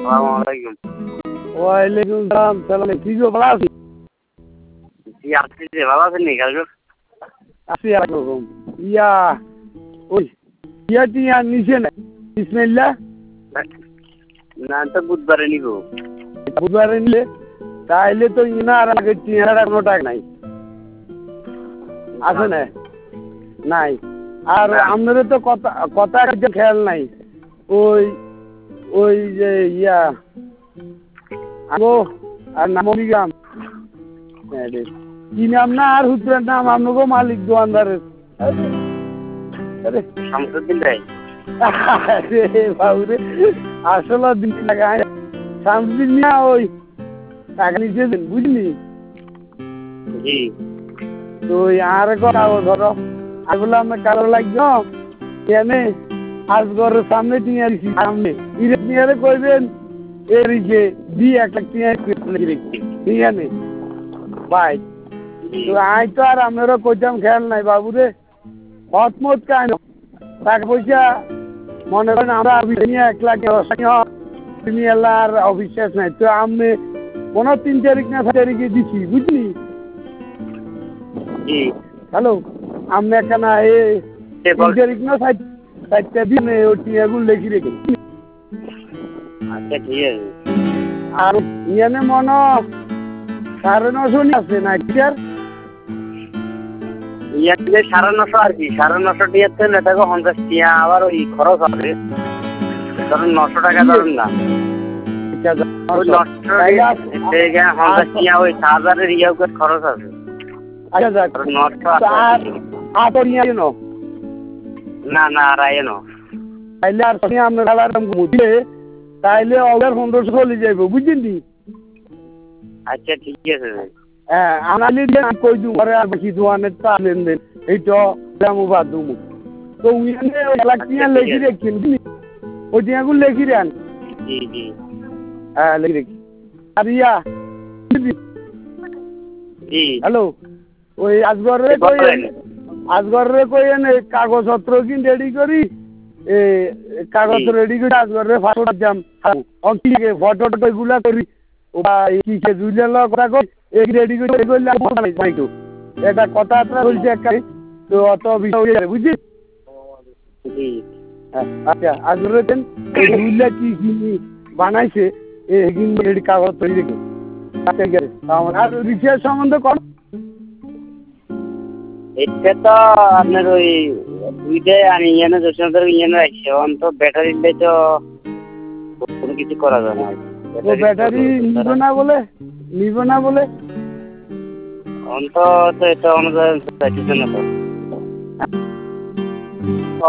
আসসালামু আলাইকুম। ওয়ালাইকুম সালাম। সালাম কি গো ভালো আছি? জি আপনি যে ভালো আছেন নি কালকে? আছি এরকম। ইয়া ওই টিয়া নিচে না বিসমিল্লাহ না তো বুধবারে নিব। বুধবারে নিলে তাইলে তো ইনার আগে টিয়ার কোনো টাকা নাই আছে না নাই। আর আমাদের তো কথা কথা একটা খেয়াল নাই। ওই ওই যে ইয়া আগো আর নামিগাম কি নাম না আর হুজুরের নাম আপনাকে মালিক দোয়ানদারের শামসুদ্দিন ভাই। আরে বাবুরে আসলে দিন লাগায় শামসুদ্দিন মিয়া ওই টাকা নিচেছেন বুঝলি? জি তো ওই আর কথা ধরো আগলে আমরা কালো লাগছো কেনে আজ ঘরের সামনে টিয়া দিছি সামনে ইরে টিয়ারে কইবেন এরিকে দি একটা টিয়া টিয়া নেই ভাই। তো আই তো আর আমারও কইতাম খেয়াল নাই বাবুরে হতমত কেন টাকা পয়সা মনে করেন আমরা নিয়ে 1 লাখ তুমি আর অফিস নাই তো আমি 3 তারিখ না 4 তারিখে দিছি বুঝলি? জি হ্যালো আমি একখানা 3 তারিখ না 4টা দিনে ওটি এগুলো লেখি রেখে আচ্ছা ঠিক আছে। আর ইয়ানে মনে 950 আছে না কি আর ইয়াতে 950 আর কি 950 টিয়াতে নেটাকে 50 টিয়া আবার ওই খরচ হবে ধরুন 900 টাকা ধরুন না ওই 900 টাকা 50 টিয়া ওই 1000 এর ইয়ার খরচ আছে। আচ্ছা যাক 900 আর নিয়ে নো না না রায়নো তাইলে আর তুমি আমরা আলাদা মুদিলে তাইলে অর্ডার 1500 চলে যাইব বুঝলি? আচ্ছা ঠিক আছে ভাই। হ্যাঁ আনালি দিয়ে কই দু ঘরে আর বেশি দোয়ানের তা লেনদেন এইটা দামু বাদ দুমু তো উইনে এলাকিয়া লেখি রেখেন ওই দিয়াগুলো লেখি রান। জি জি হ্যাঁ লেখি রেখি আর ইয়া জি হ্যালো ওই আজগরে কই এনে কাগজপত্র কিন রেডি করি কাগজ রেডি করে আজগরে ফটো জাম অন্তিকে ফটো টটো গুলা করি ওবা কি কে জুইলা কথা কই এই রেডি করে কইলা পাইতো এটা কথা আপনারা বলছে একটাই তো অত বিষয় হয়ে বুঝলি? জি আচ্ছা আজগরে দেন এই জুইলা কি বানাইছে এই কিন রেডি কাগজ তৈরি রেখে আচ্ছা গেছে আর রিচার্জ সম্বন্ধে কোন এটা তো আপনার ওই দুইটাই আমি ইয়ানে যোশনদের ইয়ানে রাখছি অন্ত ব্যাটারি দিলে তো কোনো কিছু করা যায় না। ও ব্যাটারি নিব না বলে অন্ত তো এটা আমাদের চাইছে না তো